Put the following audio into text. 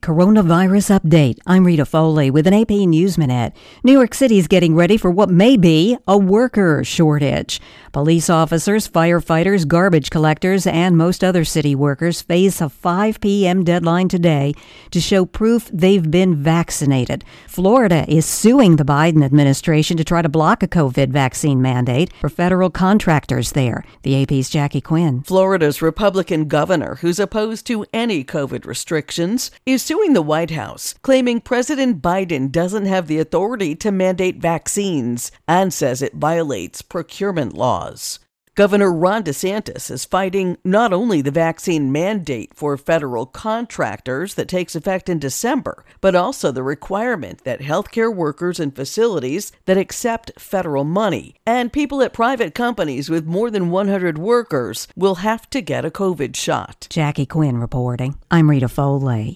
Coronavirus update. I'm Rita Foley with an AP News Minute. New York City is getting ready for what may be a worker shortage. Police officers, firefighters, garbage collectors, and most other city workers face a 5 p.m. deadline today to show proof they've been vaccinated. Florida is suing the Biden administration to try to block a COVID vaccine mandate for federal contractors there. The AP's Jackie Quinn. Florida's Republican governor, who's opposed to any COVID restrictions, is suing the White House, claiming President Biden doesn't have the authority to mandate vaccines and says it violates procurement laws. Governor Ron DeSantis is fighting not only the vaccine mandate for federal contractors that takes effect in December, but also the requirement that healthcare workers in facilities that accept federal money and people at private companies with more than 100 workers will have to get a COVID shot. Jackie Quinn reporting. I'm Rita Foley.